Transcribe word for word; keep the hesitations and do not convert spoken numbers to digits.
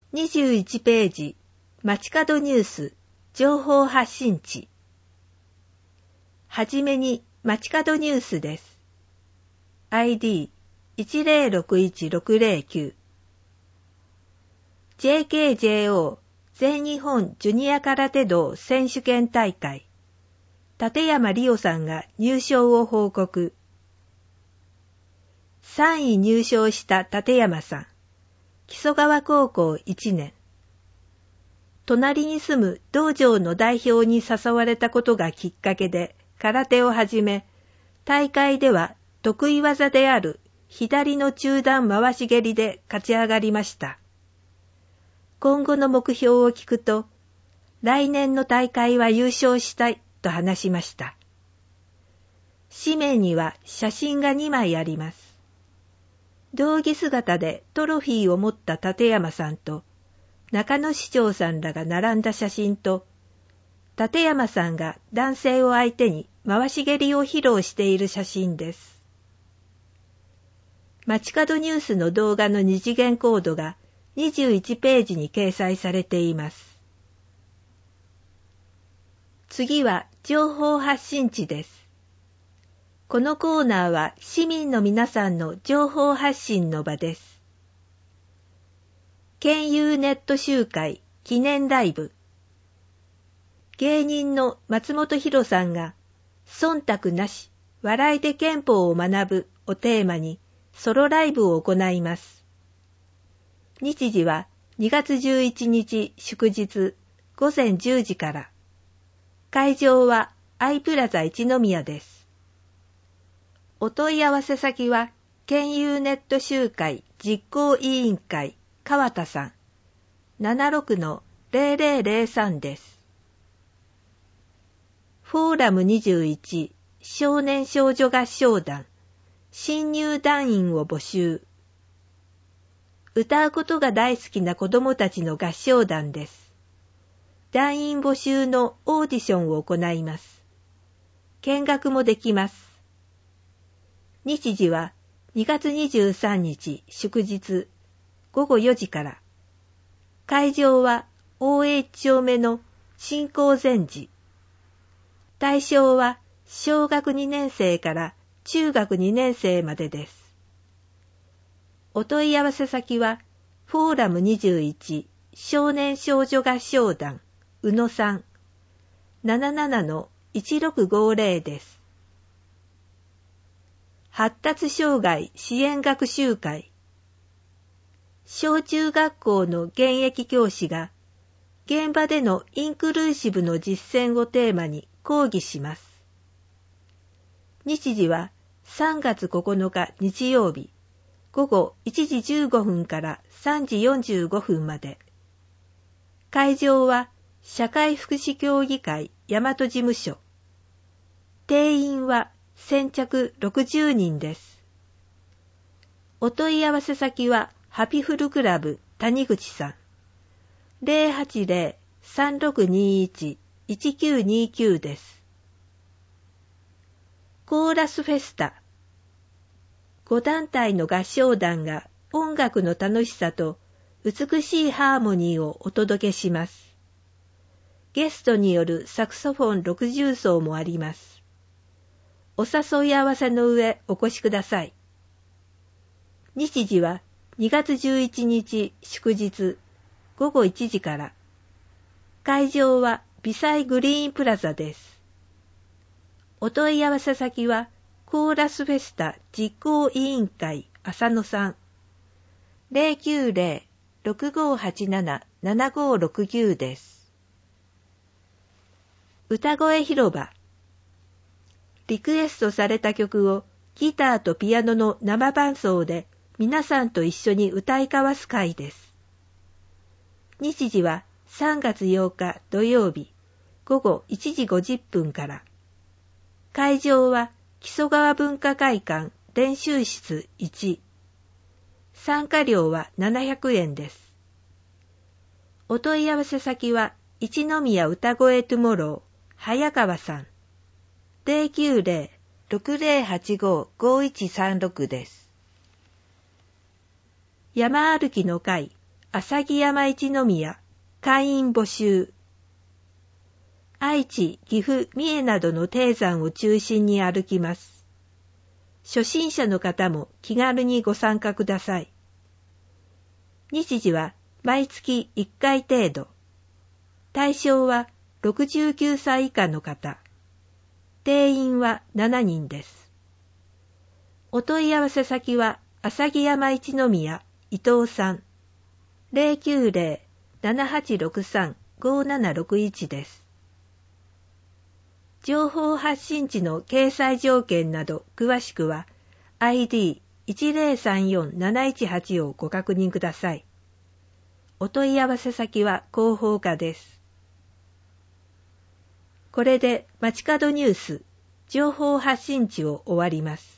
にじゅういちページ、街角ニュース、情報発信地。はじめに街角ニュースです。アイディーいちゼロろくいちろくゼロきゅう。ジェーケージェーオー 全日本ジュニア空手道選手権大会。立山理央さんが入賞を報告。さんい入賞した立山さん。木曽川高校いちねん。隣に住む道場の代表に誘われたことがきっかけで空手を始め、大会では得意技である左の中段回し蹴りで勝ち上がりました。今後の目標を聞くと、来年の大会は優勝したいと話しました。紙面には写真がにまいあります。道着姿でトロフィーを持った立山さんと中野市長さんらが並んだ写真と、立山さんが男性を相手に回し蹴りを披露している写真です。街角ニュースの動画の二次元コードがにじゅういちページに掲載されています。次は情報発信地です。このコーナーは市民の皆さんの情報発信の場です。県有ネット集会記念ライブ。芸人の松本博さんが忖度なし笑いで憲法を学ぶをテーマにソロライブを行います。日時はにがつじゅういちにち祝日ごぜんじゅうじから。会場はアイプラザ一宮です。お問い合わせ先は、県有ネット集会実行委員会川田さん ななろくのゼロゼロゼロさん です。フォーラムにじゅういち少年少女合唱団新入団員を募集。歌うことが大好きな子どもたちの合唱団です。団員募集のオーディションを行います。見学もできます。日時はにがつにじゅうさんにち祝日ごごよじから。会場は大江一丁目の新興禅寺。対象は小学にねんせいから中学にねんせいまでです。お問い合わせ先はフォーラムにじゅういち少年少女合唱団宇野さん ななななのいちろくごゼロ です。発達障害支援学習会。小中学校の現役教師が現場でのインクルーシブの実践をテーマに講義します。日時はさんがつここのか日曜日ごごいちじじゅうごふんからさんじよんじゅうごふんまで。会場は社会福祉協議会大和事務所。定員は先着ろくじゅうにんです。お問い合わせ先はハピフルクラブ谷口さん ゼロはちゼロ さんろくにいち いちきゅうにきゅう です。コーラスフェスタ。ごだんたいの合唱団が音楽の楽しさと美しいハーモニーをお届けします。ゲストによるサクソフォンろくじゅうそうもあります。お誘い合わせの上お越しください。日時はにがつじゅういちにち祝日ごごいちじから。会場はビサイグリーンプラザです。お問い合わせ先はコーラスフェスタ実行委員会浅野さん ゼロきゅうゼロ ろくごはちなな ななごろくきゅう です。歌声広場。リクエストされた曲をギターとピアノの生伴奏で皆さんと一緒に歌い交わす会です。日時はさんがつようか土曜日ごごいちじごじゅっぷんから。会場は木曽川文化会館練習室いち。参加料はななひゃくえんです。お問い合わせ先は一宮歌声トゥモロー早川さんゼロきゅうゼロ ろくゼロはちご ごいちさんろく です。山歩きの会浅木山一宮、会員募集。愛知、岐阜、三重などの低山を中心に歩きます。初心者の方も気軽にご参加ください。日時は毎月いっかい程度。対象はろくじゅうきゅうさい以下の方。定員はしちにんです。お問い合わせ先は浅木山一宮伊藤さん ゼロきゅうゼロ ななはちろくさん ごななろくいち です。情報発信地の掲載条件など詳しくは アイディーいちゼロさんよんなないちはち をご確認ください。お問い合わせ先は広報課です。これで街角ニュース情報発信地を終わります。